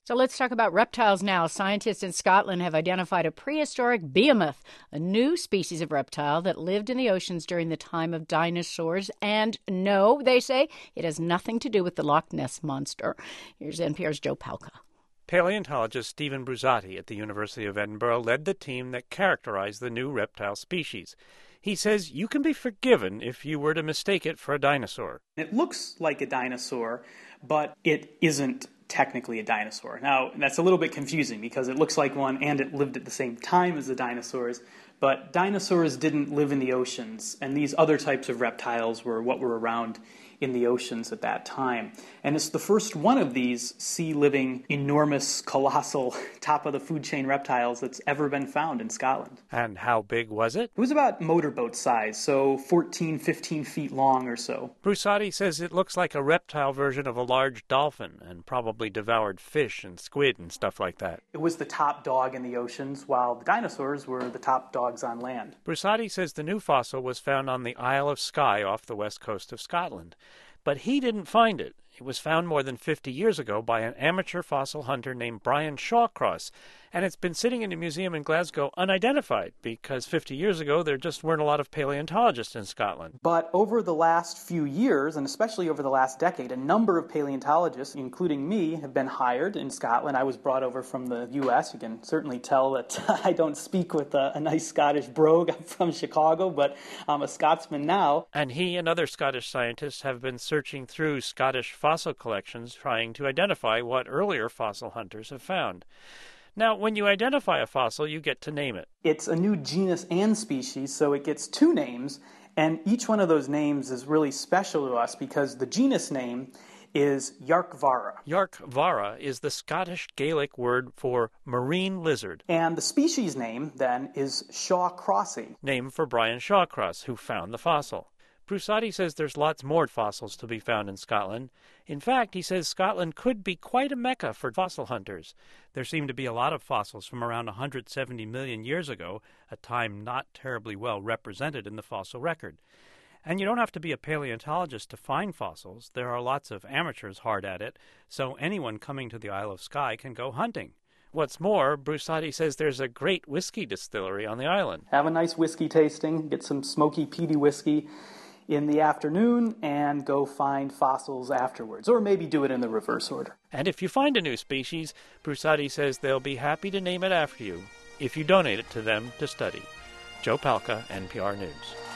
So let's talk about reptiles now. Scientists in Scotland have identified a prehistoric behemoth, a new species of reptile that lived in the oceans during the time of dinosaurs. And no, they say, it has nothing to do with the Loch Ness Monster. Here's NPR's Joe Palca. Paleontologist Stephen Bruzzati at the University of Edinburgh led the team that characterized the new reptile species. He says you can be forgiven if you were to mistake it for a dinosaur. It looks like a dinosaur, but it isn't technically a dinosaur. Now, that's a little bit confusing because it looks like one and it lived at the same time as the dinosaurs, but dinosaurs didn't live in the oceans, and these other types of reptiles were what were around in the oceans at that time. And it's the first one of these sea-living, enormous, colossal, top-of-the-food-chain reptiles that's ever been found in Scotland. And how big was it? It was about motorboat size, so 14, 15 feet long or so. Bruzzati says it looks like a reptile version of a large dolphin and probably devoured fish and squid and stuff like that. It was the top dog in the oceans, while the dinosaurs were the top dogs on land. Bruzzati says the new fossil was found on the Isle of Skye off the west coast of Scotland. But he didn't find it. It was found more than 50 years ago by an amateur fossil hunter named Brian Shawcross, and it's been sitting in a museum in Glasgow unidentified because 50 years ago there just weren't a lot of paleontologists in Scotland. But over the last few years, and especially over the last decade, a number of paleontologists, including me, have been hired in Scotland. I was brought over from the U.S. You can certainly tell that I don't speak with a nice Scottish brogue. I'm from Chicago, but I'm a Scotsman now. And he and other Scottish scientists have been searching through Scottish fossil collections trying to identify what earlier fossil hunters have found. Now, when you identify a fossil, you get to name it. It's a new genus and species, so it gets two names, and each one of those names is really special to us because the genus name is Yarkvara. Yarkvara is the Scottish Gaelic word for marine lizard. And the species name, then, is Shawcrossy. Named for Brian Shawcross, who found the fossil. Bruzzati says there's lots more fossils to be found in Scotland. In fact, he says Scotland could be quite a mecca for fossil hunters. There seem to be a lot of fossils from around 170 million years ago, a time not terribly well represented in the fossil record. And you don't have to be a paleontologist to find fossils. There are lots of amateurs hard at it, so anyone coming to the Isle of Skye can go hunting. What's more, Bruzzati says there's a great whiskey distillery on the island. Have a nice whiskey tasting, get some smoky, peaty whiskey in the afternoon, and go find fossils afterwards, or maybe do it in the reverse order. And if you find a new species, Bruzzati says they'll be happy to name it after you if you donate it to them to study. Joe Palca, NPR News.